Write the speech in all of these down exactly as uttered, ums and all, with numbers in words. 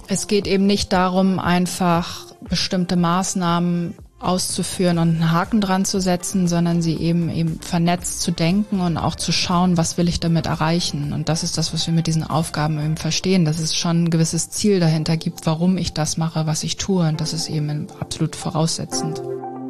Es geht eben nicht darum, einfach bestimmte Maßnahmen auszuführen und einen Haken dran zu setzen, sondern sie eben eben vernetzt zu denken und auch zu schauen, was will ich damit erreichen. Und das ist das, was wir mit diesen Aufgaben eben verstehen, dass es schon ein gewisses Ziel dahinter gibt, warum ich das mache, was ich tue. Und das ist eben absolut voraussetzend.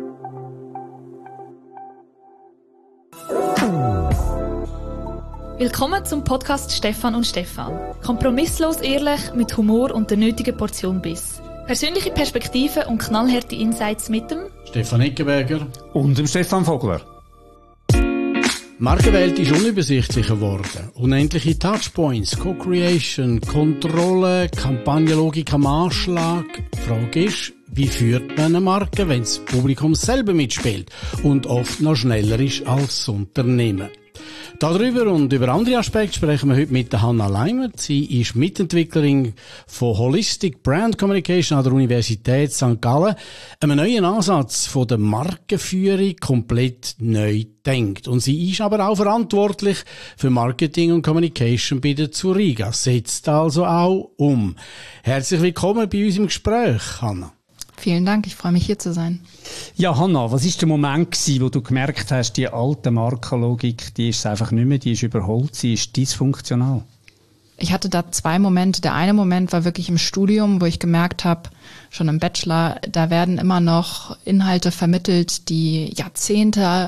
Willkommen zum Podcast Stefan und Stefan. Kompromisslos ehrlich, mit Humor und der nötigen Portion Biss. Persönliche Perspektiven und knallharte Insights mit dem Stefan Eckenberger und dem Stefan Vogler. Die Markenwelt ist unübersichtlicher geworden. Unendliche Touchpoints, Co-Creation, Kontrolle, Kampagnenlogik am Anschlag. Die Frage ist, wie führt man eine Marke, wenn das Publikum selber mitspielt und oft noch schneller ist als das Unternehmen? Darüber und über andere Aspekte sprechen wir heute mit Hannah Leimert. Sie ist Mitentwicklerin von Holistic Brand Communication an der Universität Sankt Gallen. Einen neuen Ansatz von der Markenführung komplett neu denkt. Und sie ist aber auch verantwortlich für Marketing und Communication bei der Zuriga. Setzt also auch um. Herzlich willkommen bei uns im Gespräch, Hannah. Vielen Dank, ich freue mich hier zu sein. Ja, Hannah, was war der Moment gewesen, wo du gemerkt hast, die alte Markenlogik, die ist einfach nicht mehr, die ist überholt, sie ist dysfunktional? Ich hatte da zwei Momente. Der eine Moment war wirklich im Studium, wo ich gemerkt habe, schon im Bachelor, da werden immer noch Inhalte vermittelt, die Jahrzehnte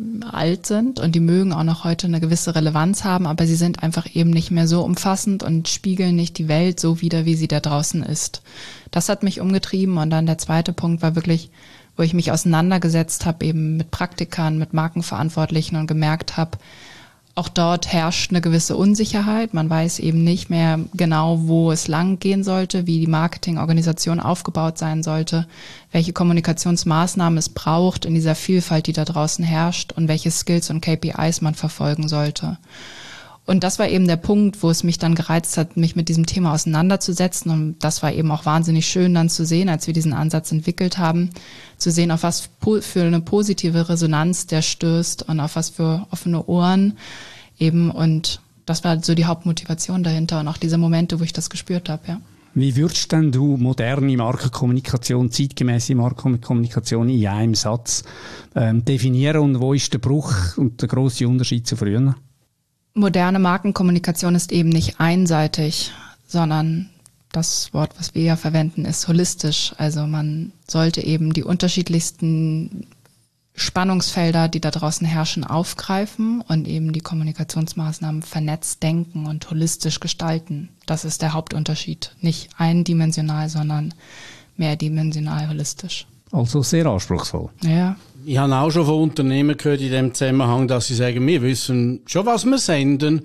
alt sind und die mögen auch noch heute eine gewisse Relevanz haben, aber sie sind einfach eben nicht mehr so umfassend und spiegeln nicht die Welt so wider, wie sie da draußen ist. Das hat mich umgetrieben und dann der zweite Punkt war wirklich, wo ich mich auseinandergesetzt habe, eben mit Praktikern, mit Markenverantwortlichen und gemerkt habe, auch dort herrscht eine gewisse Unsicherheit. Man weiß eben nicht mehr genau, wo es lang gehen sollte, wie die Marketingorganisation aufgebaut sein sollte, welche Kommunikationsmaßnahmen es braucht in dieser Vielfalt, die da draußen herrscht und welche Skills und K P Is man verfolgen sollte. Und das war eben der Punkt, wo es mich dann gereizt hat, mich mit diesem Thema auseinanderzusetzen. Und das war eben auch wahnsinnig schön dann zu sehen, als wir diesen Ansatz entwickelt haben, zu sehen, auf was für eine positive Resonanz der stößt und auf was für offene Ohren eben. Und das war so die Hauptmotivation dahinter und auch diese Momente, wo ich das gespürt habe, ja. Wie würdest denn du moderne Markenkommunikation, zeitgemäße Markenkommunikation in einem Satz ähm, definieren und wo ist der Bruch und der grosse Unterschied zu früher? Moderne Markenkommunikation ist eben nicht einseitig, sondern das Wort, was wir ja verwenden, ist holistisch. Also man sollte eben die unterschiedlichsten Spannungsfelder, die da draußen herrschen, aufgreifen und eben die Kommunikationsmaßnahmen vernetzt denken und holistisch gestalten. Das ist der Hauptunterschied. Nicht eindimensional, sondern mehrdimensional holistisch. Also sehr anspruchsvoll. Ja. Ich habe auch schon von Unternehmen gehört in dem Zusammenhang, dass sie sagen, wir wissen schon, was wir senden,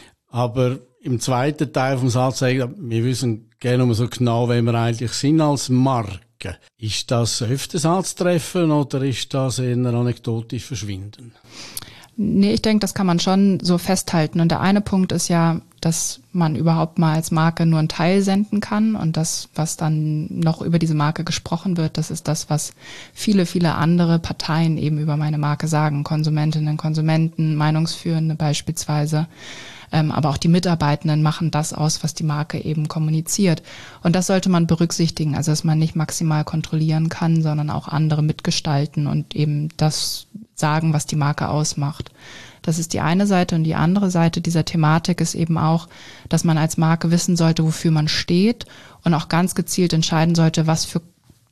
aber im zweiten Teil vom Satz sagen, wir wissen gerne nur so genau, wer wir eigentlich sind als Marke. Ist das öfters anzutreffen oder ist das eher anekdotisch verschwinden? Nee, ich denke, das kann man schon so festhalten. Und der eine Punkt ist ja, dass man überhaupt mal als Marke nur einen Teil senden kann. Und das, was dann noch über diese Marke gesprochen wird, das ist das, was viele, viele andere Parteien eben über meine Marke sagen. Konsumentinnen, Konsumenten, Meinungsführende beispielsweise. Ähm, aber auch die Mitarbeitenden machen das aus, was die Marke eben kommuniziert. Und das sollte man berücksichtigen, also dass man nicht maximal kontrollieren kann, sondern auch andere mitgestalten und eben das sagen, was die Marke ausmacht. Das ist die eine Seite und die andere Seite dieser Thematik ist eben auch, dass man als Marke wissen sollte, wofür man steht und auch ganz gezielt entscheiden sollte, was für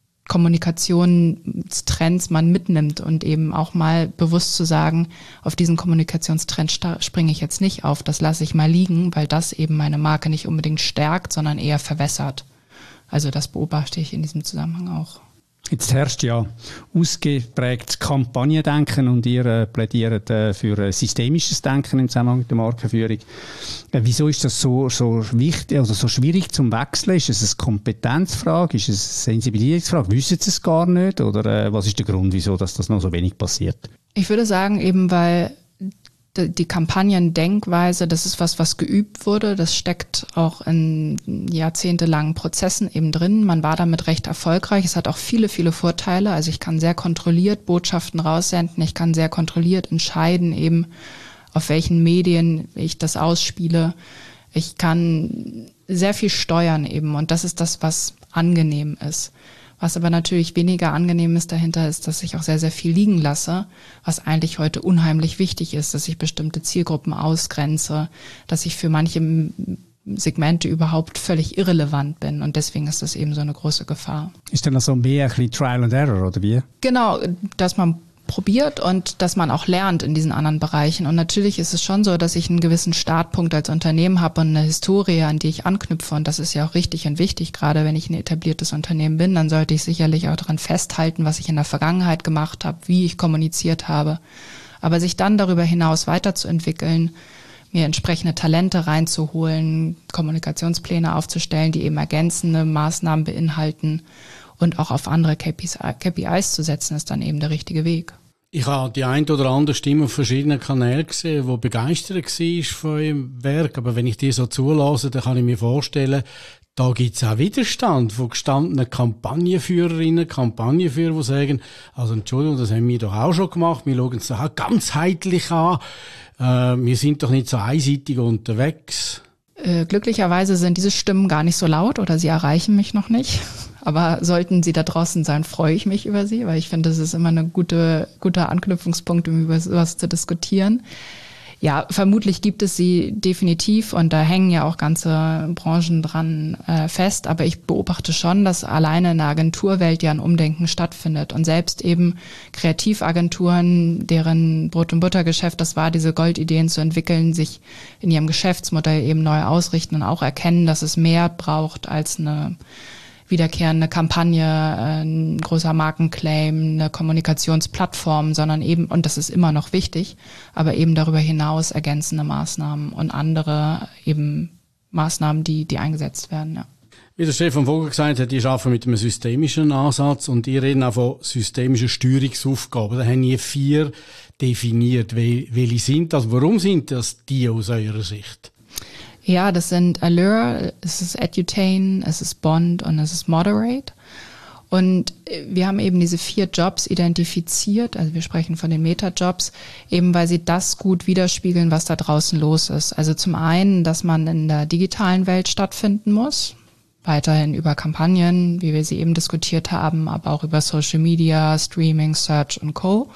Kommunikationstrends man mitnimmt und eben auch mal bewusst zu sagen, auf diesen Kommunikationstrend springe ich jetzt nicht auf, das lasse ich mal liegen, weil das eben meine Marke nicht unbedingt stärkt, sondern eher verwässert. Also das beobachte ich in diesem Zusammenhang auch. Jetzt herrscht ja ausgeprägtes Kampagnendenken und ihr äh, plädiert äh, für äh, systemisches Denken im Zusammenhang mit der Markenführung. Äh, wieso ist das so, so wichtig, also so schwierig zum Wechseln? Ist es eine Kompetenzfrage? Ist es eine Sensibilisierungsfrage? Wissen Sie es gar nicht? Oder äh, was ist der Grund, wieso dass das noch so wenig passiert? Ich würde sagen, eben weil die Kampagnendenkweise, das ist was, was geübt wurde. Das steckt auch in jahrzehntelangen Prozessen eben drin. Man war damit recht erfolgreich. Es hat auch viele, viele Vorteile. Also ich kann sehr kontrolliert Botschaften raussenden. Ich kann sehr kontrolliert entscheiden, eben auf welchen Medien ich das ausspiele. Ich kann sehr viel steuern eben und das ist das, was angenehm ist. Was aber natürlich weniger angenehm ist dahinter, ist, dass ich auch sehr, sehr viel liegen lasse, was eigentlich heute unheimlich wichtig ist, dass ich bestimmte Zielgruppen ausgrenze, dass ich für manche Segmente überhaupt völlig irrelevant bin und deswegen ist das eben so eine große Gefahr. Ist denn also mehr ein bisschen Trial and Error oder wie? Genau, dass man probiert und dass man auch lernt in diesen anderen Bereichen. Und natürlich ist es schon so, dass ich einen gewissen Startpunkt als Unternehmen habe und eine Historie, an die ich anknüpfe. Und das ist ja auch richtig und wichtig. Gerade wenn ich ein etabliertes Unternehmen bin, dann sollte ich sicherlich auch daran festhalten, was ich in der Vergangenheit gemacht habe, wie ich kommuniziert habe. Aber sich dann darüber hinaus weiterzuentwickeln, mir entsprechende Talente reinzuholen, Kommunikationspläne aufzustellen, die eben ergänzende Maßnahmen beinhalten und auch auf andere K P Is zu setzen, ist dann eben der richtige Weg. Ich habe die ein oder andere Stimme auf verschiedenen Kanälen gesehen, die begeistert war von ihrem Werk. Aber wenn ich die so zulasse, dann kann ich mir vorstellen, da gibt es auch Widerstand von gestandenen Kampagnenführerinnen, Kampagnenführer, die sagen, also Entschuldigung, das haben wir doch auch schon gemacht, wir schauen es doch ganzheitlich an, äh, wir sind doch nicht so einseitig unterwegs. Äh, glücklicherweise sind diese Stimmen gar nicht so laut oder sie erreichen mich noch nicht. Aber sollten sie da draußen sein, freue ich mich über sie, weil ich finde, das ist immer eine gute, guter Anknüpfungspunkt, um über sowas zu diskutieren. Ja, vermutlich gibt es sie definitiv und da hängen ja auch ganze Branchen dran äh, fest. Aber ich beobachte schon, dass alleine in der Agenturwelt ja ein Umdenken stattfindet und selbst eben Kreativagenturen, deren Brot- und Buttergeschäft das war, diese Goldideen zu entwickeln, sich in ihrem Geschäftsmodell eben neu ausrichten und auch erkennen, dass es mehr braucht als eine wiederkehrende Kampagne, ein großer Markenclaim, eine Kommunikationsplattform, sondern eben, und das ist immer noch wichtig, aber eben darüber hinaus ergänzende Maßnahmen und andere eben Maßnahmen, die, die eingesetzt werden, ja. Wie der Stefan Vogel gesagt hat, die arbeiten mit einem systemischen Ansatz und die reden auch von systemischen Steuerungsaufgaben. Da haben ihr vier definiert. Welche sind das? Warum sind das die aus eurer Sicht? Ja, das sind Allure, es ist Edutain, es ist Bond und es ist Moderate. Und wir haben eben diese vier Jobs identifiziert, also wir sprechen von den Meta-Jobs, eben weil sie das gut widerspiegeln, was da draußen los ist. Also zum einen, dass man in der digitalen Welt stattfinden muss, weiterhin über Kampagnen, wie wir sie eben diskutiert haben, aber auch über Social Media, Streaming, Search und Co.,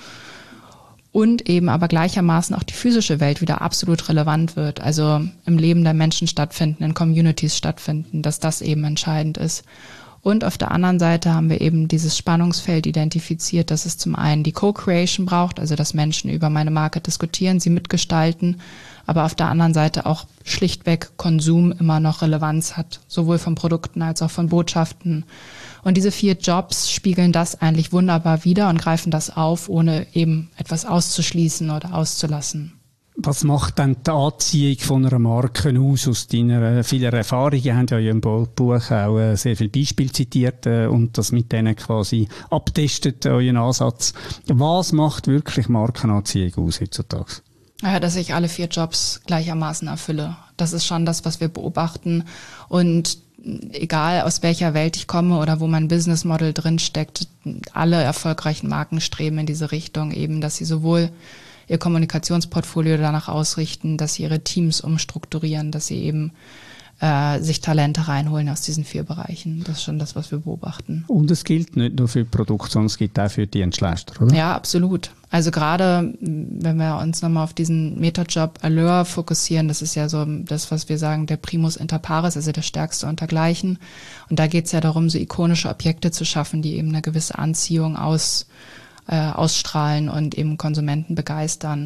und eben aber gleichermaßen auch die physische Welt wieder absolut relevant wird, also im Leben der Menschen stattfinden, in Communities stattfinden, dass das eben entscheidend ist. Und auf der anderen Seite haben wir eben dieses Spannungsfeld identifiziert, dass es zum einen die Co-Creation braucht, also dass Menschen über meine Marke diskutieren, sie mitgestalten, aber auf der anderen Seite auch schlichtweg Konsum immer noch Relevanz hat, sowohl von Produkten als auch von Botschaften. Und diese vier Jobs spiegeln das eigentlich wunderbar wider und greifen das auf, ohne eben etwas auszuschließen oder auszulassen. Was macht denn die Anziehung von einer Marke aus? Aus deiner vielen Erfahrungen haben ja in Ihrem Buch auch sehr viele Beispiele zitiert und das mit denen quasi abtestet, euren Ansatz. Was macht wirklich Markenanziehung aus heutzutage? Ja, dass ich alle vier Jobs gleichermaßen erfülle. Das ist schon das, was wir beobachten. Und egal aus welcher Welt ich komme oder wo mein Business Model drin steckt, alle erfolgreichen Marken streben in diese Richtung eben, dass sie sowohl ihr Kommunikationsportfolio danach ausrichten, dass sie ihre Teams umstrukturieren, dass sie eben äh, sich Talente reinholen aus diesen vier Bereichen. Das ist schon das, was wir beobachten. Und es gilt nicht nur für Produkte, sondern es gilt auch für die Dienstleister, oder? Ja, absolut. Also gerade, wenn wir uns nochmal auf diesen Meta-Job Allure fokussieren, das ist ja so das, was wir sagen, der Primus inter pares, also der Stärkste untergleichen. Und da geht es ja darum, so ikonische Objekte zu schaffen, die eben eine gewisse Anziehung aus, äh, ausstrahlen und eben Konsumenten begeistern.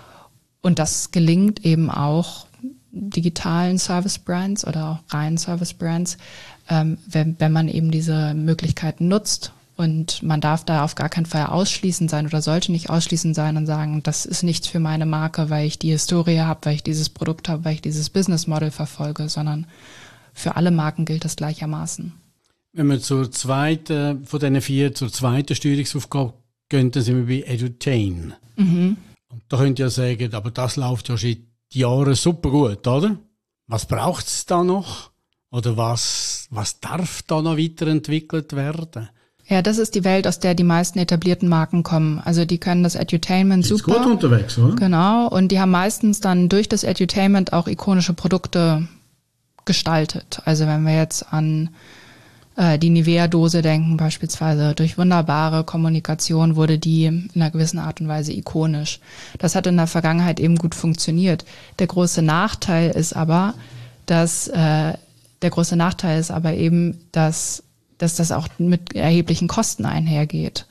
Und das gelingt eben auch digitalen Service-Brands oder auch reinen Service-Brands, ähm, wenn, wenn man eben diese Möglichkeiten nutzt. Und man darf da auf gar keinen Fall ausschließend sein oder sollte nicht ausschließend sein und sagen, das ist nichts für meine Marke, weil ich die Historie habe, weil ich dieses Produkt habe, weil ich dieses Business Model verfolge, sondern für alle Marken gilt das gleichermaßen. Wenn wir zur zweiten, von diesen vier zur zweiten Steuerungsaufgabe gehen, dann sind wir bei Edutain. Mhm. Und da könnt ihr ja sagen, aber das läuft ja schon Jahren super gut, oder? Was braucht es da noch? Oder was, was darf da noch weiterentwickelt werden? Ja, das ist die Welt, aus der die meisten etablierten Marken kommen. Also die können das Edutainment Ist super. gut unterwegs, oder? Genau. Und die haben meistens dann durch das Edutainment auch ikonische Produkte gestaltet. Also wenn wir jetzt an äh, die Nivea-Dose denken, beispielsweise durch wunderbare Kommunikation wurde die in einer gewissen Art und Weise ikonisch. Das hat in der Vergangenheit eben gut funktioniert. Der große Nachteil ist aber, dass äh, der große Nachteil ist aber eben, dass dass das auch mit erheblichen Kosten einhergeht.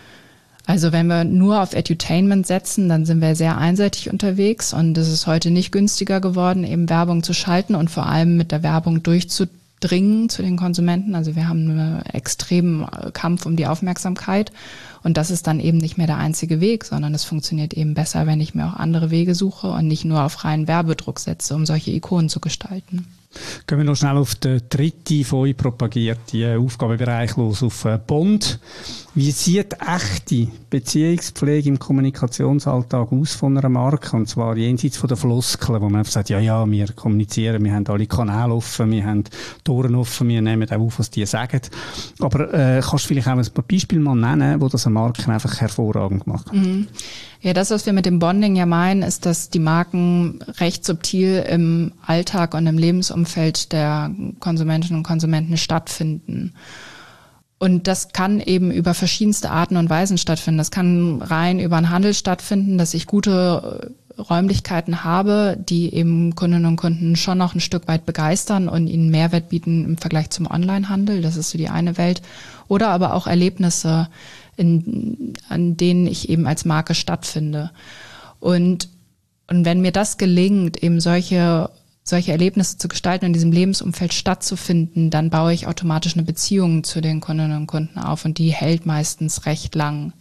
Also wenn wir nur auf Edutainment setzen, dann sind wir sehr einseitig unterwegs und es ist heute nicht günstiger geworden, eben Werbung zu schalten und vor allem mit der Werbung durchzudringen zu den Konsumenten. Also wir haben einen extremen Kampf um die Aufmerksamkeit und das ist dann eben nicht mehr der einzige Weg, sondern es funktioniert eben besser, wenn ich mir auch andere Wege suche und nicht nur auf reinen Werbedruck setze, um solche Ikonen zu gestalten. Gehen wir noch schnell auf den dritten von euch propagierten Aufgabenbereich los, auf Bond. Wie sieht echte Beziehungspflege im Kommunikationsalltag aus von einer Marke? Und zwar jenseits von den Floskeln, wo man einfach sagt, ja, ja, wir kommunizieren, wir haben alle Kanäle offen, wir haben Toren offen, wir nehmen auch auf, was die sagen. Aber äh, kannst du vielleicht auch ein paar Beispiele mal nennen, wo das eine Marke einfach hervorragend macht? Mhm. Ja, das, was wir mit dem Bonding ja meinen, ist, dass die Marken recht subtil im Alltag und im Lebensumfeld der Konsumentinnen und Konsumenten stattfinden. Und das kann eben über verschiedenste Arten und Weisen stattfinden. Das kann rein über den Handel stattfinden, dass ich gute Räumlichkeiten habe, die eben Kundinnen und Kunden schon noch ein Stück weit begeistern und ihnen Mehrwert bieten im Vergleich zum Onlinehandel. Das ist so die eine Welt. Oder aber auch Erlebnisse, in, an denen ich eben als Marke stattfinde. Und, und wenn mir das gelingt, eben solche, solche Erlebnisse zu gestalten, in diesem Lebensumfeld stattzufinden, dann baue ich automatisch eine Beziehung zu den Kundinnen und Kunden auf und die hält meistens recht lang.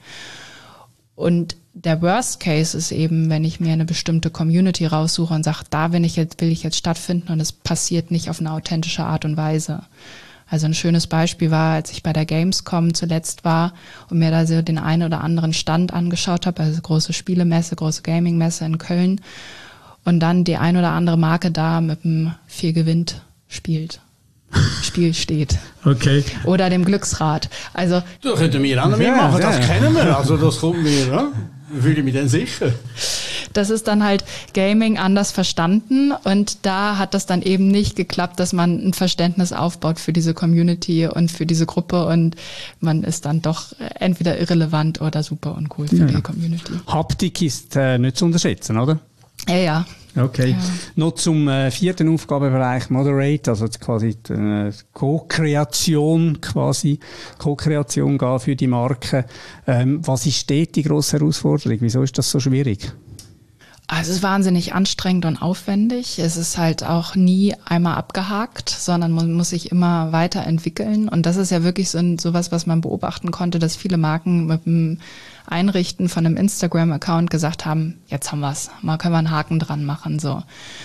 Und der Worst Case ist eben, wenn ich mir eine bestimmte Community raussuche und sage, da will ich jetzt, will ich jetzt stattfinden und es passiert nicht auf eine authentische Art und Weise. Also ein schönes Beispiel war, als ich bei der Gamescom zuletzt war und mir da so den einen oder anderen Stand angeschaut habe, also große Spielemesse, große Gaming-Messe in Köln und dann die ein oder andere Marke da mit dem Viel gewinnt spielt. Spiel steht. Okay. Oder dem Glücksrad. Also Da könnten wir auch noch mitmachen, das kennen wir. Also das kommt mir, ja? Fühle ich mich denn sicher. Das ist dann halt Gaming anders verstanden und da hat das dann eben nicht geklappt, dass man ein Verständnis aufbaut für diese Community und für diese Gruppe und man ist dann doch entweder irrelevant oder super uncool für ja. die Community. Haptik ist äh, nicht zu unterschätzen, oder? Ja, ja. Okay. Ja. Noch zum äh, vierten Aufgabenbereich Moderate, also quasi die äh, Co-Kreation, quasi Co-Kreation gehen für die Marke. Ähm, was ist dort die grosse Herausforderung? Wieso ist das so schwierig? Also es ist wahnsinnig anstrengend und aufwendig. Es ist halt auch nie einmal abgehakt, sondern man muss sich immer weiterentwickeln. Und das ist ja wirklich so ein, sowas, was man beobachten konnte, dass viele Marken mit dem Einrichten von einem Instagram-Account gesagt haben, jetzt haben wir es, mal können wir einen Haken dran machen, so.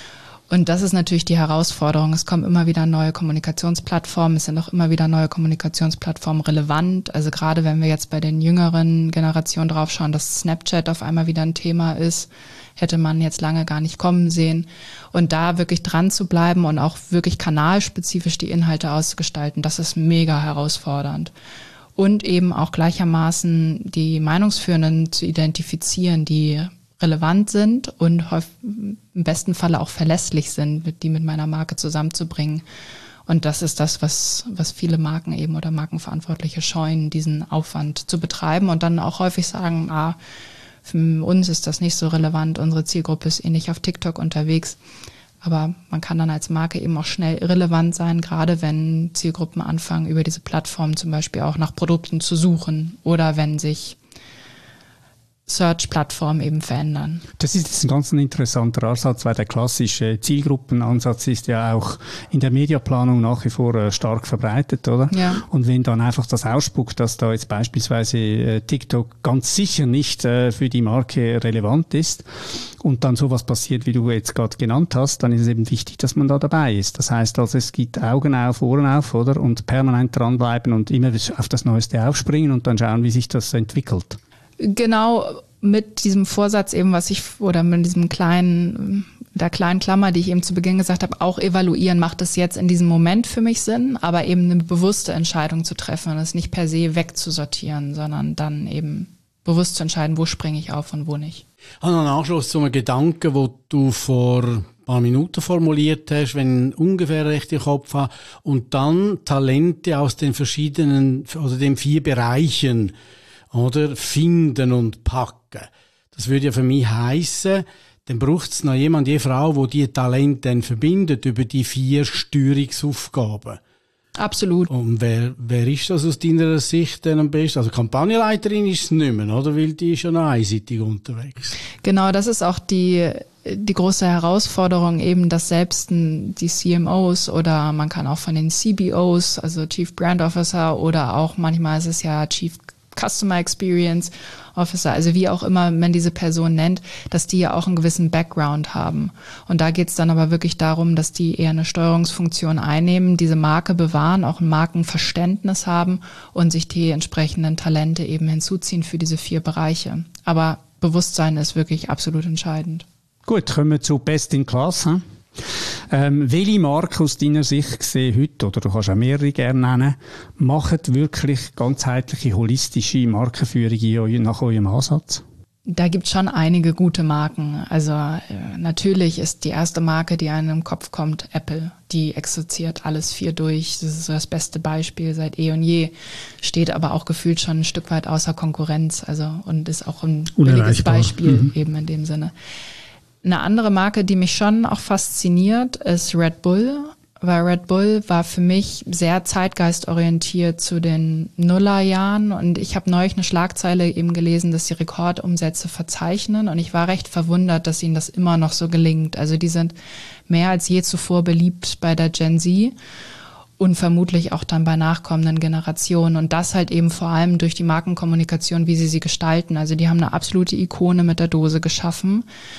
Und das ist natürlich die Herausforderung. Es kommen immer wieder neue Kommunikationsplattformen, es sind auch immer wieder neue Kommunikationsplattformen relevant. Also gerade wenn wir jetzt bei den jüngeren Generationen draufschauen, dass Snapchat auf einmal wieder ein Thema ist, hätte man jetzt lange gar nicht kommen sehen. Und da wirklich dran zu bleiben und auch wirklich kanalspezifisch die Inhalte auszugestalten, das ist mega herausfordernd. Und eben auch gleichermaßen die Meinungsführenden zu identifizieren, die relevant sind und im besten Falle auch verlässlich sind, die mit meiner Marke zusammenzubringen. Und das ist das, was, was viele Marken eben oder Markenverantwortliche scheuen, diesen Aufwand zu betreiben und dann auch häufig sagen, ah, für uns ist das nicht so relevant, unsere Zielgruppe ist eh nicht auf TikTok unterwegs. Aber man kann dann als Marke eben auch schnell irrelevant sein, gerade wenn Zielgruppen anfangen, über diese Plattform zum Beispiel auch nach Produkten zu suchen oder wenn sich Search-Plattformen eben verändern. Das ist jetzt ein ganz interessanter Ansatz, weil der klassische Zielgruppenansatz ist ja auch in der Mediaplanung nach wie vor äh, stark verbreitet, oder? Ja. Und wenn dann einfach das ausspuckt, dass da jetzt beispielsweise äh, TikTok ganz sicher nicht äh, für die Marke relevant ist und dann sowas passiert, wie du jetzt gerade genannt hast, dann ist es eben wichtig, dass man da dabei ist. Das heißt also, es gibt Augen auf, Ohren auf, oder? Und permanent dranbleiben und immer auf das Neueste aufspringen und dann schauen, wie sich das entwickelt. Genau mit diesem Vorsatz eben, was ich, oder mit diesem kleinen, der kleinen Klammer, die ich eben zu Beginn gesagt habe, auch evaluieren, macht es jetzt in diesem Moment für mich Sinn, aber eben eine bewusste Entscheidung zu treffen und es nicht per se wegzusortieren, sondern dann eben bewusst zu entscheiden, wo springe ich auf und wo nicht. Ich habe noch einen Anschluss zu einem Gedanken, den du vor ein paar Minuten formuliert hast, wenn ich ungefähr recht im Kopf habe, und dann Talente aus den verschiedenen, also den vier Bereichen, oder, finden und packen. Das würde ja für mich heissen, dann braucht es noch jemand, die Frau, wo die Talente dann verbindet über die vier Steuerungsaufgaben. Absolut. Und wer, wer ist das aus deiner Sicht denn am besten? Also Kampagnenleiterin ist es nicht mehr, oder? Weil die ist ja noch einseitig unterwegs. Genau, das ist auch die, die große Herausforderung eben, dass selbst die C M Os oder man kann auch von den C B Os, also Chief Brand Officer, oder auch manchmal ist es ja Chief Customer Experience Officer, also wie auch immer man diese Person nennt, dass die ja auch einen gewissen Background haben. Und da geht es dann aber wirklich darum, dass die eher eine Steuerungsfunktion einnehmen, diese Marke bewahren, auch ein Markenverständnis haben und sich die entsprechenden Talente eben hinzuziehen für diese vier Bereiche. Aber Bewusstsein ist wirklich absolut entscheidend. Gut, kommen wir zu Best in Class. Hm? Ähm, welche Marken aus deiner Sicht gesehen heute, oder du kannst auch mehrere gerne nennen, machen wirklich ganzheitliche, holistische Markenführung nach eurem Ansatz? Da gibt es schon einige gute Marken. Also äh, natürlich ist die erste Marke, die einem im Kopf kommt, Apple. Die exerziert alles vier durch. Das ist so das beste Beispiel seit eh und je. Steht aber auch gefühlt schon ein Stück weit außer Konkurrenz. Also und ist auch ein billiges Beispiel mhm. eben in dem Sinne. Eine andere Marke, die mich schon auch fasziniert, ist Red Bull, weil Red Bull war für mich sehr zeitgeistorientiert zu den Nullerjahren und ich habe neulich eine Schlagzeile eben gelesen, dass sie Rekordumsätze verzeichnen und ich war recht verwundert, dass ihnen das immer noch so gelingt. Also die sind mehr als je zuvor beliebt bei der Gen Z und vermutlich auch dann bei nachkommenden Generationen und das halt eben vor allem durch die Markenkommunikation, wie sie sie gestalten. Also die haben eine absolute Ikone mit der Dose geschaffen,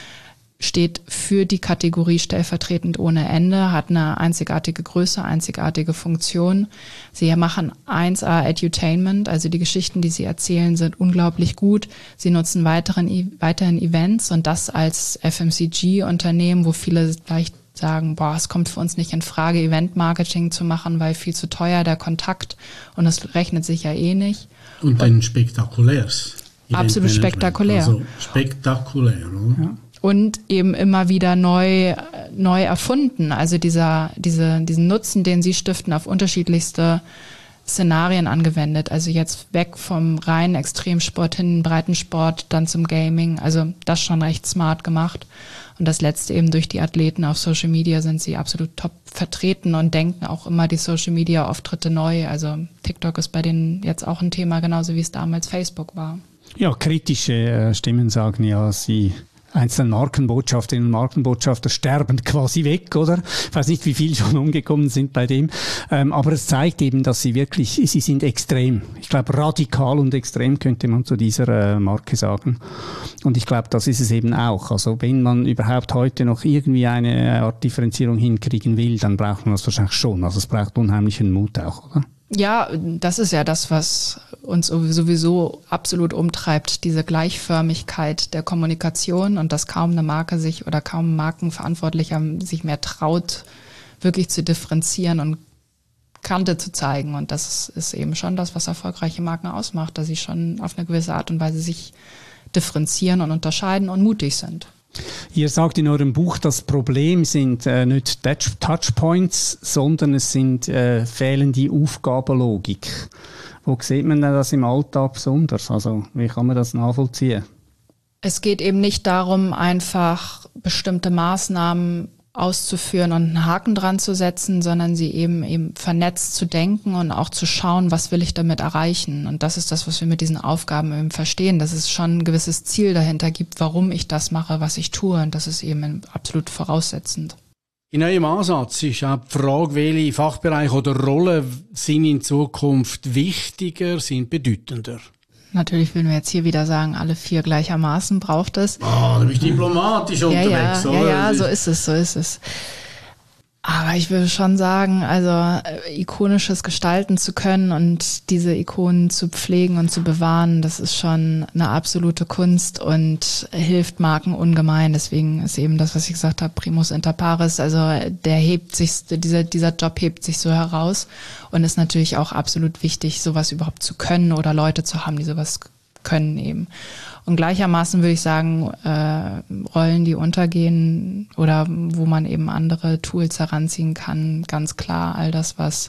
steht für die Kategorie stellvertretend ohne Ende, hat eine einzigartige Größe, einzigartige Funktion. Sie machen eins A Edutainment, also die Geschichten, die sie erzählen, sind unglaublich gut. Sie nutzen weiteren, weiterhin Events und das als F M C G-Unternehmen, wo viele vielleicht sagen, boah, es kommt für uns nicht in Frage, Event-Marketing zu machen, weil viel zu teuer der Kontakt und das rechnet sich ja eh nicht. Und ein spektakuläres. Absolut spektakulär. Also spektakulär, oder? Ja. Und eben immer wieder neu, neu erfunden. Also dieser, diese, diesen Nutzen, den sie stiften, auf unterschiedlichste Szenarien angewendet. Also jetzt weg vom reinen Extremsport hin, Breitensport, dann zum Gaming. Also das schon recht smart gemacht. Und das letzte eben durch die Athleten auf Social Media sind sie absolut top vertreten und denken auch immer die Social Media Auftritte neu. Also TikTok ist bei denen jetzt auch ein Thema, genauso wie es damals Facebook war. Ja, kritische Stimmen sagen ja, sie einzelne Markenbotschafterinnen und Markenbotschafter sterben quasi weg, oder? Ich weiß nicht, wie viele schon umgekommen sind bei dem. Ähm, aber es zeigt eben, dass sie wirklich, sie sind extrem. Ich glaube, radikal und extrem könnte man zu dieser äh, Marke sagen. Und ich glaube, das ist es eben auch. Also wenn man überhaupt heute noch irgendwie eine Art Differenzierung hinkriegen will, dann braucht man das wahrscheinlich schon. Also es braucht unheimlichen Mut auch, oder? Ja, das ist ja das, was uns sowieso absolut umtreibt, diese Gleichförmigkeit der Kommunikation und dass kaum eine Marke sich oder kaum ein Markenverantwortlicher sich mehr traut, wirklich zu differenzieren und Kante zu zeigen. Und das ist eben schon das, was erfolgreiche Marken ausmacht, dass sie schon auf eine gewisse Art und Weise sich differenzieren und unterscheiden und mutig sind. Ihr sagt in eurem Buch, das Problem sind äh, nicht Touchpoints, sondern es sind äh, fehlende Aufgabenlogik. Wo sieht man denn das im Alltag besonders? Also wie kann man das nachvollziehen? Es geht eben nicht darum, einfach bestimmte Maßnahmen auszuführen und einen Haken dran zu setzen, sondern sie eben eben vernetzt zu denken und auch zu schauen, was will ich damit erreichen. Und das ist das, was wir mit diesen Aufgaben eben verstehen, dass es schon ein gewisses Ziel dahinter gibt, warum ich das mache, was ich tue. Und das ist eben absolut voraussetzend. In eurem Ansatz ist auch die Frage, welche Fachbereiche oder Rollen sind in Zukunft wichtiger, sind bedeutender? Natürlich würden wir jetzt hier wieder sagen, alle vier gleichermaßen braucht es. Ah, oh, du bist diplomatisch ja, unterwegs, ja, oder? Ja, ja, so ist es, so ist es. Aber ich würde schon sagen, also äh, ikonisches gestalten zu können und diese Ikonen zu pflegen und zu bewahren, das ist schon eine absolute Kunst und hilft Marken ungemein. Deswegen ist eben das, was ich gesagt habe, Primus inter pares, also der hebt sich, dieser, dieser Job hebt sich so heraus und ist natürlich auch absolut wichtig, sowas überhaupt zu können oder Leute zu haben, die sowas können eben. Und gleichermaßen würde ich sagen, äh, Rollen, die untergehen oder wo man eben andere Tools heranziehen kann, ganz klar all das, was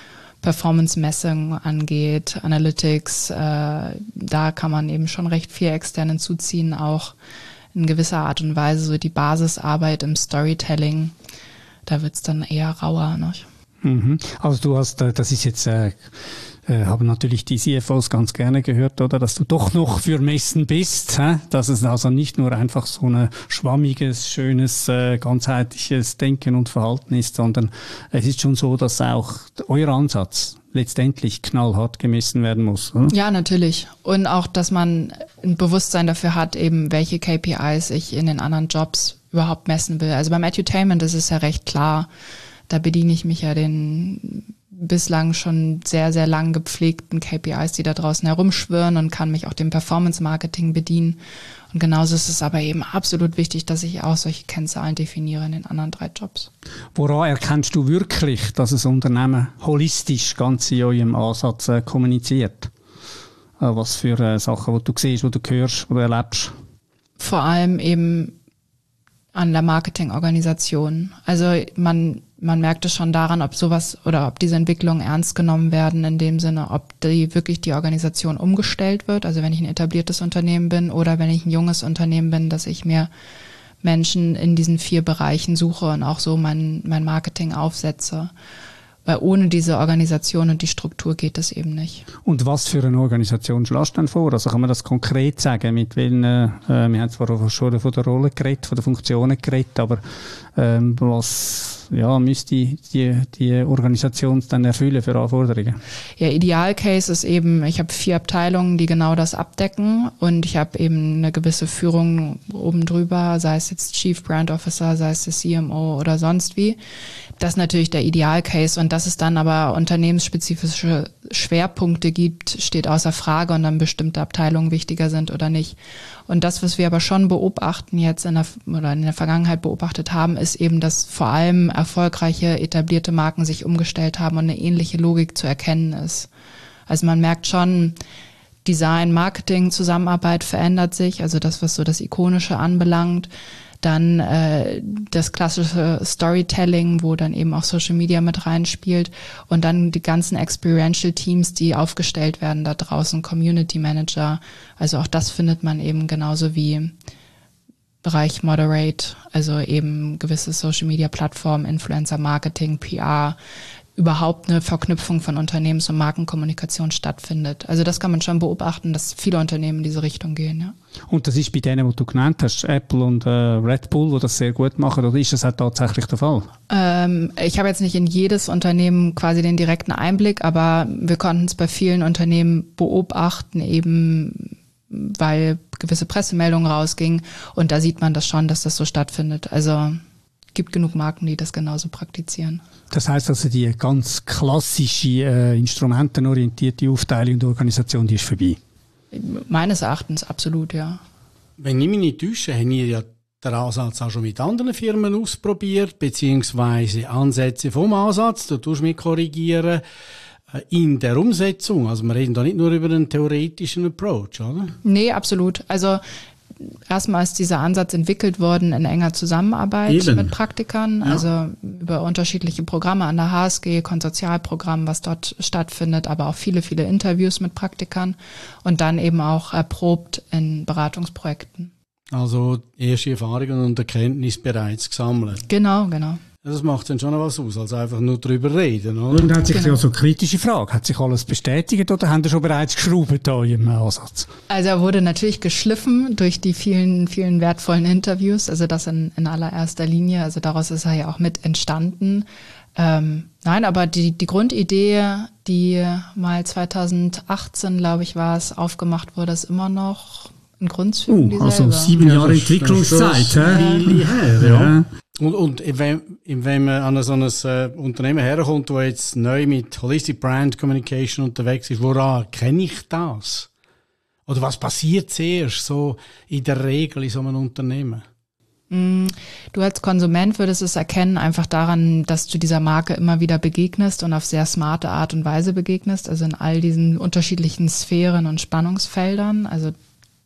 Performance-Messung angeht, Analytics, äh, da kann man eben schon recht viel extern hinzuziehen, auch in gewisser Art und Weise so die Basisarbeit im Storytelling, da wird's dann eher rauer, ne? Mhm. Also du hast, das ist jetzt... Äh Äh, haben natürlich die C F Os ganz gerne gehört, oder, dass du doch noch für Messen bist, hä? Dass es also nicht nur einfach so ein schwammiges, schönes, äh, ganzheitliches Denken und Verhalten ist, sondern es ist schon so, dass auch euer Ansatz letztendlich knallhart gemessen werden muss, oder? Ja, natürlich. Und auch, dass man ein Bewusstsein dafür hat, eben welche K P Is ich in den anderen Jobs überhaupt messen will. Also beim Edutainment ist es ja recht klar, da bediene ich mich ja den bislang schon sehr, sehr lang gepflegten K P Is, die da draußen herumschwirren und kann mich auch dem Performance-Marketing bedienen. Und genauso ist es aber eben absolut wichtig, dass ich auch solche Kennzahlen definiere in den anderen drei Jobs. Woran erkennst du wirklich, dass ein Unternehmen holistisch ganz in eurem Ansatz äh, kommuniziert? Äh, was für äh, Sachen, die du siehst, die du hörst, die du erlebst? Vor allem eben an der Marketingorganisation. Also man man merkt es schon daran, ob sowas oder ob diese Entwicklungen ernst genommen werden, in dem Sinne, ob die wirklich die Organisation umgestellt wird. Also wenn ich ein etabliertes Unternehmen bin oder wenn ich ein junges Unternehmen bin, dass ich mir Menschen in diesen vier Bereichen suche und auch so mein, mein Marketing aufsetze. Weil ohne diese Organisation und die Struktur geht es eben nicht. Und was für eine Organisation schlägst du denn vor? Also kann man das konkret sagen? Mit welchen, äh, wir haben zwar schon von der Rolle geredet, von der Funktionen geredet, aber ähm, was ja, müsste die, die Organisation dann erfüllen für Anforderungen? Ja, Idealcase ist eben, ich habe vier Abteilungen, die genau das abdecken und ich habe eben eine gewisse Führung oben drüber, sei es jetzt Chief Brand Officer, sei es der C M O oder sonst wie. Das ist natürlich der Idealcase und dass es dann aber unternehmensspezifische Schwerpunkte gibt, steht außer Frage und dann bestimmte Abteilungen wichtiger sind oder nicht. Und das, was wir aber schon beobachten jetzt in der, oder in der Vergangenheit beobachtet haben, ist eben, dass vor allem erfolgreiche, etablierte Marken sich umgestellt haben und eine ähnliche Logik zu erkennen ist. Also man merkt schon, Design, Marketing, Zusammenarbeit verändert sich, also das, was so das Ikonische anbelangt. Dann äh, das klassische Storytelling, wo dann eben auch Social Media mit reinspielt und dann die ganzen Experiential Teams, die aufgestellt werden da draußen, Community Manager. Also auch das findet man eben genauso wie Bereich Moderate, also eben gewisse Social Media Plattformen, Influencer Marketing, P R, überhaupt eine Verknüpfung von Unternehmens- und Markenkommunikation stattfindet. Also das kann man schon beobachten, dass viele Unternehmen in diese Richtung gehen, ja. Und das ist bei denen, die du genannt hast, Apple und äh, Red Bull, die das sehr gut machen, oder ist das auch tatsächlich der Fall? Ähm, ich habe jetzt nicht in jedes Unternehmen quasi den direkten Einblick, aber wir konnten es bei vielen Unternehmen beobachten, eben weil gewisse Pressemeldungen rausgingen und da sieht man das schon, dass das so stattfindet. Also gibt genug Marken, die das genauso praktizieren. Das heißt also, die ganz klassische, äh, instrumentenorientierte Aufteilung der Organisation, die ist vorbei? Meines Erachtens absolut, ja. Wenn ich mich nicht täusche, haben wir ja den Ansatz auch schon mit anderen Firmen ausprobiert, beziehungsweise Ansätze vom Ansatz, da tust du mich korrigieren, in der Umsetzung. Also wir reden da nicht nur über einen theoretischen Approach, oder? Nee, absolut. Also erstmal ist dieser Ansatz entwickelt worden in enger Zusammenarbeit Eben. mit Praktikern, ja. also über unterschiedliche Programme an der H S G, Konsortialprogramm, was dort stattfindet, aber auch viele, viele Interviews mit Praktikern und dann eben auch erprobt in Beratungsprojekten. Also erste Erfahrungen und Erkenntnisse bereits gesammelt. Genau, genau. Das macht dann schon noch was aus, als einfach nur drüber reden, oder? Und hat sich genau. ja so eine kritische Frage, hat sich alles bestätigt oder haben Sie schon bereits geschraubt da im Ansatz? Also er wurde natürlich geschliffen durch die vielen, vielen wertvollen Interviews, also das in, in allererster Linie, also daraus ist er ja auch mit entstanden. Ähm, nein, aber die, die Grundidee, die mal zweitausendachtzehn, glaube ich, war es, aufgemacht wurde, ist immer noch in Grundzügen uh, dieselbe. Also sieben Jahre ja, Entwicklungszeit. Hä? Ja. Ja. Und, und wenn, wenn man an so ein äh, Unternehmen herkommt, das jetzt neu mit Holistic Brand Communication unterwegs ist, woran kenne ich das? Oder was passiert zuerst so in der Regel in so einem Unternehmen? Du als Konsument würdest es erkennen, einfach daran, dass du dieser Marke immer wieder begegnest und auf sehr smarte Art und Weise begegnest, also in all diesen unterschiedlichen Sphären und Spannungsfeldern. Also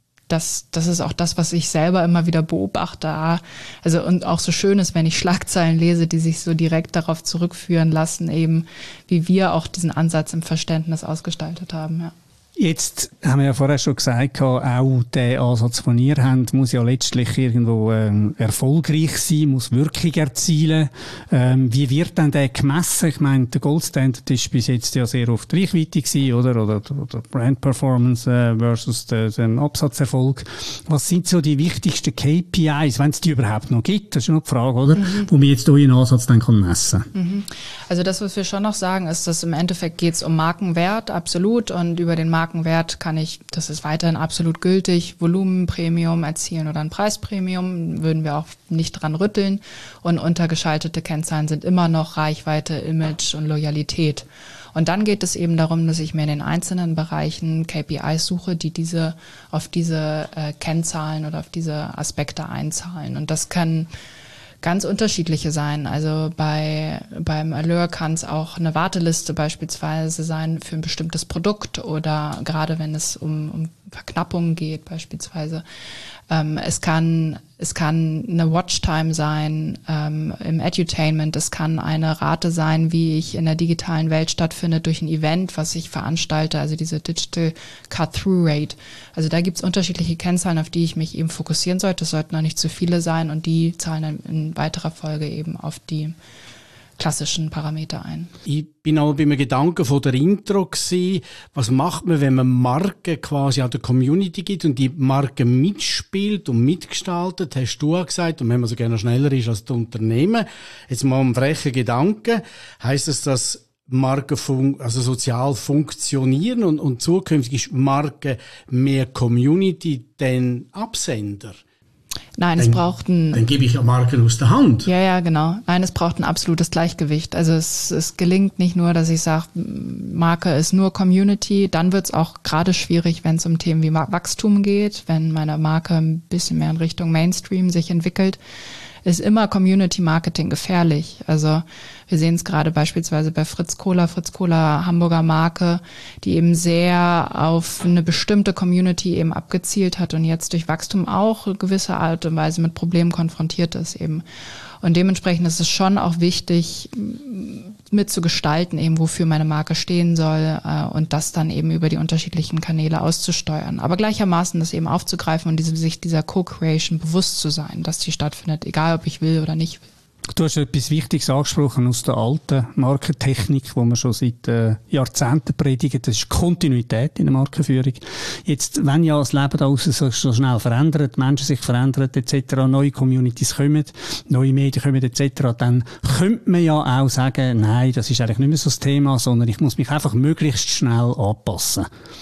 das, das ist auch das, was ich selber immer wieder beobachte. Also und auch so schön ist, wenn ich Schlagzeilen lese, die sich so direkt darauf zurückführen lassen, eben wie wir auch diesen Ansatz im Verständnis ausgestaltet haben, ja. Jetzt haben wir ja vorher schon gesagt, auch der Ansatz, den ihr habt, muss ja letztlich irgendwo ähm, erfolgreich sein, muss Wirkung erzielen. Ähm, wie wird denn der gemessen? Ich meine, der Goldstandard ist bis jetzt ja sehr oft Reichweite gewesen, oder? Oder, oder Brand Performance äh, versus den, den Absatzerfolg. Was sind so die wichtigsten K P Is, wenn es die überhaupt noch gibt? Das ist noch die Frage, oder? Mhm. Wo man jetzt euren Ansatz dann kann messen kann. Mhm. Also das, was wir schon noch sagen, ist, dass im Endeffekt geht es um Markenwert, absolut. Und über den Markenwert Markenwert kann ich, das ist weiterhin absolut gültig, Volumenpremium erzielen oder ein Preispremium, würden wir auch nicht dran rütteln. Und untergeschaltete Kennzahlen sind immer noch Reichweite, Image und Loyalität. Und dann geht es eben darum, dass ich mir in den einzelnen Bereichen K P Is suche, die diese auf diese äh, Kennzahlen oder auf diese Aspekte einzahlen. Und das kann ganz unterschiedliche sein. Also bei beim Allure kann es auch eine Warteliste beispielsweise sein für ein bestimmtes Produkt oder gerade wenn es um, um Verknappungen geht beispielsweise. Ähm, es kann es kann eine Watchtime sein ähm, im Edutainment. Es kann eine Rate sein, wie ich in der digitalen Welt stattfinde durch ein Event, was ich veranstalte, also diese Digital Cut-Through-Rate. Also da gibt es unterschiedliche Kennzahlen, auf die ich mich eben fokussieren sollte. Es sollten noch nicht zu viele sein und die zahlen dann in weiterer Folge eben auf die klassischen Parameter ein. Ich bin auch bei einem Gedanken von der Intro gewesen. Was macht man, wenn man Marken quasi an der Community gibt und die Marke mitspielt und mitgestaltet? Hast du auch gesagt, und wenn man so gerne schneller ist als das Unternehmen. Jetzt mal ein frecher Gedanke. Heisst das, dass Marken fun- also sozial funktionieren und, und zukünftig ist Marke mehr Community denn Absender? Nein, dann, es braucht ein... Dann gebe ich ja Marken aus der Hand. Ja, ja, genau. Nein, es braucht ein absolutes Gleichgewicht. Also es, es gelingt nicht nur, dass ich sage, Marke ist nur Community. Dann wird es auch gerade schwierig, wenn es um Themen wie Wachstum geht, wenn meine Marke ein bisschen mehr in Richtung Mainstream sich entwickelt. Ist immer Community Marketing gefährlich. Also wir sehen es gerade beispielsweise bei Fritz Cola, Fritz Cola Hamburger Marke, die eben sehr auf eine bestimmte Community eben abgezielt hat und jetzt durch Wachstum auch gewisse Art und Weise mit Problemen konfrontiert ist eben. Und dementsprechend ist es schon auch wichtig, mitzugestalten, eben wofür meine Marke stehen soll äh, und das dann eben über die unterschiedlichen Kanäle auszusteuern. Aber gleichermaßen das eben aufzugreifen und diese, sich dieser Co-Creation bewusst zu sein, dass die stattfindet, egal ob ich will oder nicht will. Du hast etwas Wichtiges angesprochen aus der alten Markentechnik, die wir schon seit äh, Jahrzehnten predigen. Das ist Kontinuität in der Markenführung. Jetzt, wenn ja das Leben da draussen so, so schnell verändert, die Menschen sich verändern et cetera, neue Communities kommen, neue Medien kommen et cetera, dann könnte man ja auch sagen, nein, das ist eigentlich nicht mehr so das Thema, sondern ich muss mich einfach möglichst schnell anpassen.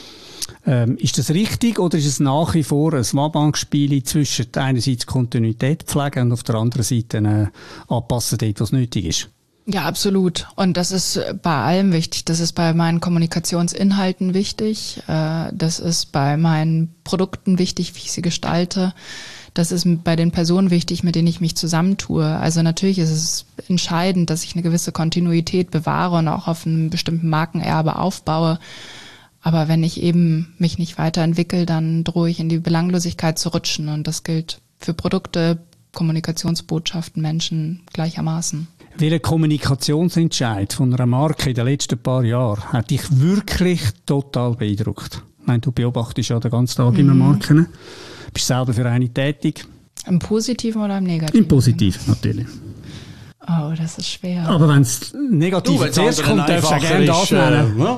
Ähm, ist das richtig oder ist es nach wie vor ein Wabank-Spiel zwischen einerseits Kontinuität pflegen und auf der anderen Seite äh, anpassen dort, was nötig ist? Ja, absolut. Und das ist bei allem wichtig. Das ist bei meinen Kommunikationsinhalten wichtig. Äh, das ist bei meinen Produkten wichtig, wie ich sie gestalte. Das ist bei den Personen wichtig, mit denen ich mich zusammentue. Also natürlich ist es entscheidend, dass ich eine gewisse Kontinuität bewahre und auch auf einem bestimmten Markenerbe aufbaue. Aber wenn ich eben mich nicht weiterentwickle, dann drohe ich in die Belanglosigkeit zu rutschen. Und das gilt für Produkte, Kommunikationsbotschaften, Menschen gleichermaßen. Welcher Kommunikationsentscheid von einer Marke in den letzten paar Jahren hat dich wirklich total beeindruckt? Ich meine, du beobachtest ja den ganzen Tag mhm. immer Marken. Bist selber für eine tätig. Im Positiven oder im Negativen? Im Positiven, natürlich. Oh, das ist schwer. Aber wenn es negativ zuerst kommt, darfst du gerne das nennen. Äh,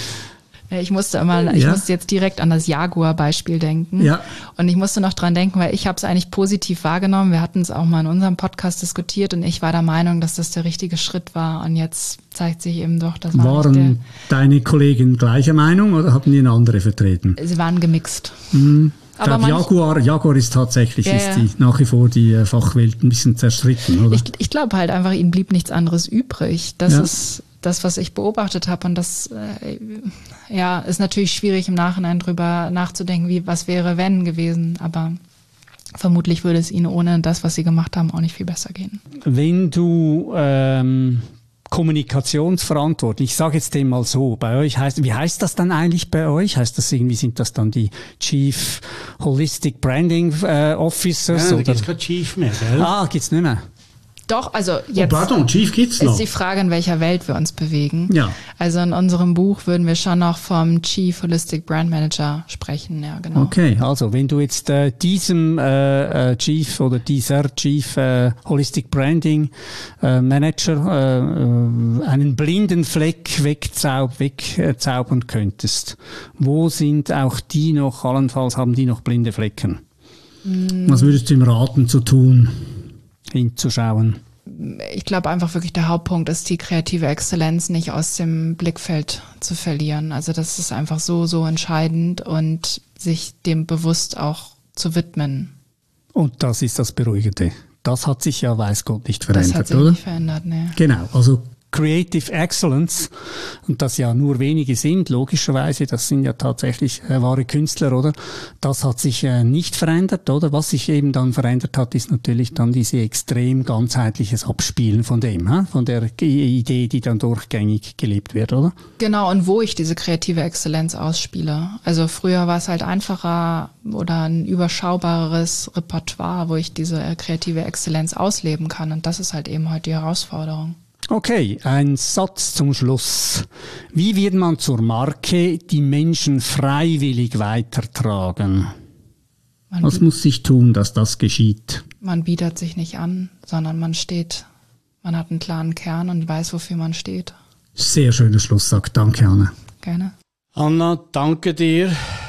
Ich musste immer, ich ja. musste jetzt direkt an das Jaguar-Beispiel denken. Ja. Und ich musste noch dran denken, weil ich habe es eigentlich positiv wahrgenommen. Wir hatten es auch mal in unserem Podcast diskutiert und ich war der Meinung, dass das der richtige Schritt war. Und jetzt zeigt sich eben doch, dass waren der, deine Kollegen gleicher Meinung oder haben die eine andere vertreten? Sie waren gemixt. Mhm. Ich glaube, Jaguar, Jaguar ist tatsächlich ja, ist die, nach wie vor die äh, Fachwelt ein bisschen zerstritten, oder? Ich, ich glaube halt einfach, ihnen blieb nichts anderes übrig. Das ja. ist das, was ich beobachtet habe. Und das äh, ja, ist natürlich schwierig im Nachhinein drüber nachzudenken, wie was wäre, wenn gewesen. Aber vermutlich würde es ihnen ohne das, was sie gemacht haben, auch nicht viel besser gehen. Wenn du ähm Kommunikationsverantwortung. Ich sage jetzt dem mal so, bei euch heißt, wie heißt das dann eigentlich bei euch? Heißt das irgendwie, sind das dann die Chief Holistic Branding äh, Officers? Ja, da gibt's kein Chief mehr, gell? Ah, gibt's nicht mehr. Doch, also jetzt oh, pardon, Chief gibt's noch. Ist die Frage, in welcher Welt wir uns bewegen. Ja. Also in unserem Buch würden wir schon noch vom Chief Holistic Brand Manager sprechen, ja genau. Okay, also wenn du jetzt äh, diesem äh, äh, Chief oder dieser Chief äh, Holistic Branding äh, Manager äh, äh, einen blinden Fleck wegzaub, wegzaubern könntest, wo sind auch die noch, allenfalls haben die noch blinde Flecken? Hm. Was würdest du ihm raten zu tun? Hinzuschauen. Ich glaube einfach wirklich der Hauptpunkt ist, die kreative Exzellenz nicht aus dem Blickfeld zu verlieren. Also das ist einfach so, so entscheidend und sich dem bewusst auch zu widmen. Und das ist das Beruhigende. Das hat sich ja, weiß Gott, nicht verändert, oder? Das hat sich oder? nicht verändert, ne. Genau, also Creative Excellence, und das ja nur wenige sind, logischerweise, das sind ja tatsächlich äh, wahre Künstler, oder? Das hat sich äh, nicht verändert, oder? Was sich eben dann verändert hat, ist natürlich dann diese extrem ganzheitliches Abspielen von dem, hä? Von der G- Idee, die dann durchgängig gelebt wird, oder? Genau, und wo ich diese kreative Exzellenz ausspiele. Also früher war es halt einfacher oder ein überschaubareres Repertoire, wo ich diese kreative Exzellenz ausleben kann, und das ist halt eben heute die Herausforderung. Okay, ein Satz zum Schluss. Wie wird man zur Marke, die Menschen freiwillig weitertragen? Man Was muss sich tun, dass das geschieht? Man bietet sich nicht an, sondern man steht, man hat einen klaren Kern und weiß, wofür man steht. Sehr schöner Schlusssatz. Danke, Anna. Gerne. Anna, danke dir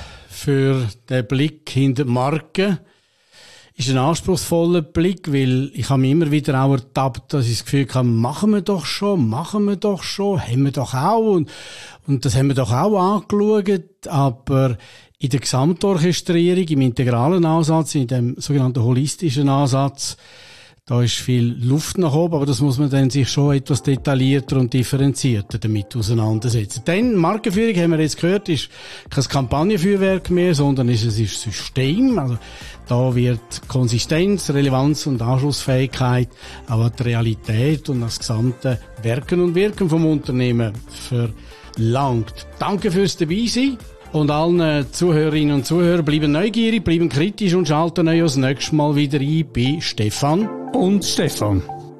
für den Blick hinter die Marke. Ist ein anspruchsvoller Blick, weil ich habe mich immer wieder auch ertappt, dass ich das Gefühl habe, machen wir doch schon, machen wir doch schon, haben wir doch auch. Und, und das haben wir doch auch angeschaut. Aber in der Gesamtorchestrierung, im integralen Ansatz, in dem sogenannten holistischen Ansatz, da ist viel Luft nach oben, aber das muss man dann sich schon etwas detaillierter und differenzierter damit auseinandersetzen. Denn Markenführung, haben wir jetzt gehört, ist kein Kampagnenfeuerwerk mehr, sondern ist es ist System. Also da wird Konsistenz, Relevanz und Anschlussfähigkeit, aber die Realität und das gesamte Werken und Wirken vom Unternehmen verlangt. Danke fürs Dabeisein. Und allen Zuhörerinnen und Zuhörern, bleiben neugierig, bleiben kritisch und schalten euch das nächste Mal wieder ein bei Stefan und Stefan.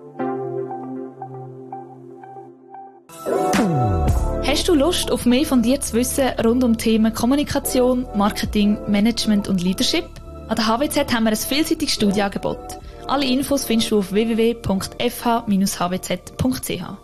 Hast du Lust, auf mehr von dir zu wissen rund um Themen Kommunikation, Marketing, Management und Leadership? An der H W Z haben wir ein vielseitiges Studienangebot. Alle Infos findest du auf w w w punkt f h dash h w z punkt c h.